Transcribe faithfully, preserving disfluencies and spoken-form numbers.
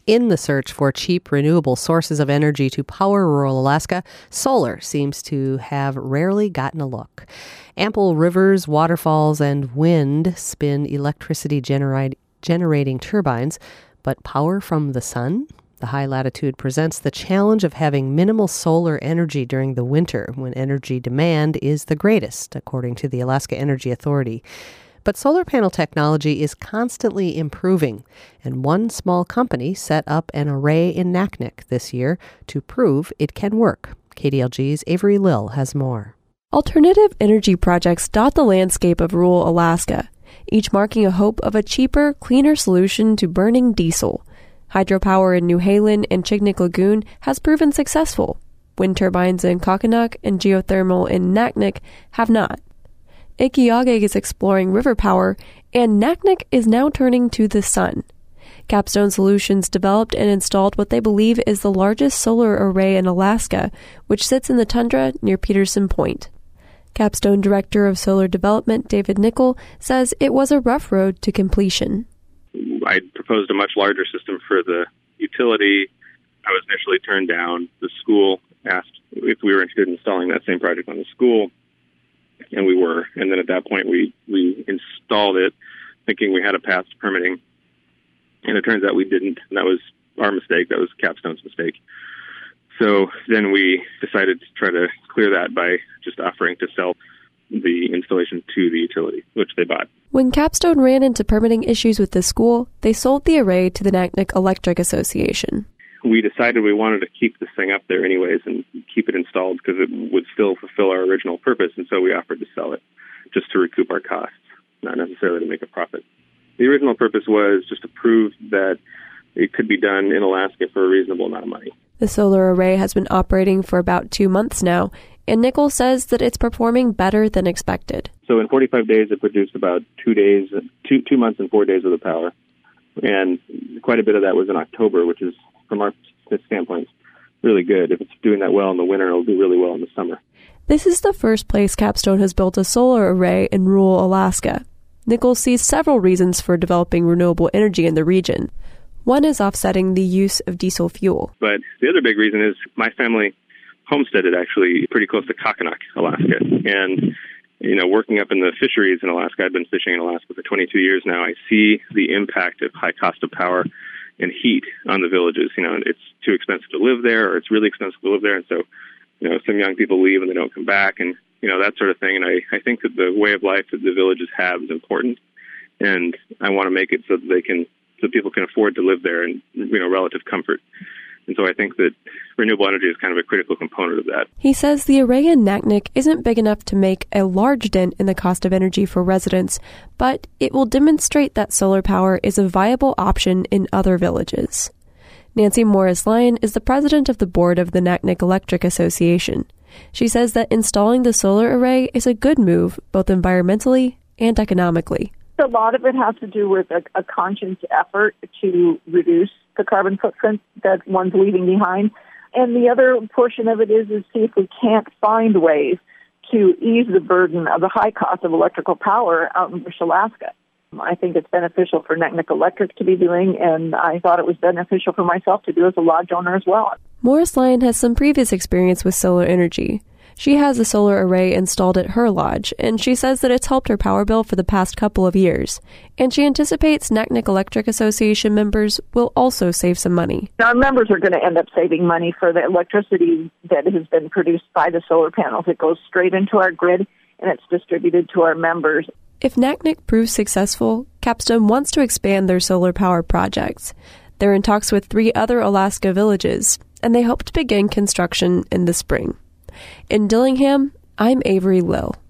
In the search for cheap, renewable sources of energy to power rural Alaska, solar seems to have rarely gotten a look. Ample rivers, waterfalls, and wind spin electricity generate, generating turbines, but power from the sun? The high latitude presents the challenge of having minimal solar energy during the winter, when energy demand is the greatest, according to the Alaska Energy Authority. But solar panel technology is constantly improving, and one small company set up an array in Naknek this year to prove it can work. K D L G's Avery Lill has more. Alternative energy projects dot the landscape of rural Alaska, each marking a hope of a cheaper, cleaner solution to burning diesel. Hydropower in New Halen and Chignik Lagoon has proven successful. Wind turbines in Kakanuk and geothermal in Naknek have not. Ikiage is exploring river power, and Naknek is now turning to the sun. Capstone Solutions developed and installed what they believe is the largest solar array in Alaska, which sits in the tundra near Peterson Point. Capstone Director of Solar Development David Nickel says it was a rough road to completion. I proposed a much larger system for the utility. I was initially turned down. The school asked if we were interested in installing that same project on the school. And we were. And then at that point, we, we installed it thinking we had a path to permitting. And it turns out we didn't. And that was our mistake. That was Capstone's mistake. So then we decided to try to clear that by just offering to sell the installation to the utility, which they bought. When Capstone ran into permitting issues with the school, they sold the array to the Naknek Electric Association. We decided we wanted to keep this thing up there anyways and keep it installed because it would still fulfill our original purpose, and so we offered to sell it just to recoup our costs, not necessarily to make a profit. The original purpose was just to prove that it could be done in Alaska for a reasonable amount of money. The solar array has been operating for about two months now, and Nickel says that it's performing better than expected. So in forty-five days, it produced about two days, two two months and four days of the power, and quite a bit of that was in October, which is, from our standpoint, really good. If it's doing that well in the winter, it'll do really well in the summer. This is the first place Capstone has built a solar array in rural Alaska. Nichols sees several reasons for developing renewable energy in the region. One is offsetting the use of diesel fuel. But the other big reason is my family homesteaded actually pretty close to Kakanuk, Alaska. And, you know, working up in the fisheries in Alaska, I've been fishing in Alaska for twenty-two years now. I see the impact of high cost of power and heat on the villages. You know, it's too expensive to live there, or it's really expensive to live there. And so, you know, some young people leave and they don't come back, and, you know, that sort of thing. And I, I think that the way of life that the villages have is important. And I want to make it so that they can, so people can afford to live there in, you know, relative comfort. And so I think that renewable energy is kind of a critical component of that. He says the array in Naknek isn't big enough to make a large dent in the cost of energy for residents, but it will demonstrate that solar power is a viable option in other villages. Nancy Morris-Lyon is the president of the board of the Naknek Electric Association. She says that installing the solar array is a good move, both environmentally and economically. A lot of it has to do with a, a conscious effort to reduce the carbon footprint that one's leaving behind. And the other portion of it is, is see if we can't find ways to ease the burden of the high cost of electrical power out in British Alaska. I think it's beneficial for Naknek Electric to be doing, and I thought it was beneficial for myself to do as a lodge owner as well. Morris-Lyon has some previous experience with solar energy. She has a solar array installed at her lodge, and she says that it's helped her power bill for the past couple of years. And she anticipates Naknek Electric Association members will also save some money. Our members are going to end up saving money for the electricity that has been produced by the solar panels. It goes straight into our grid, and it's distributed to our members. If Naknek proves successful, Capstone wants to expand their solar power projects. They're in talks with three other Alaska villages, and they hope to begin construction in the spring. In Dillingham, I'm Avery Lill.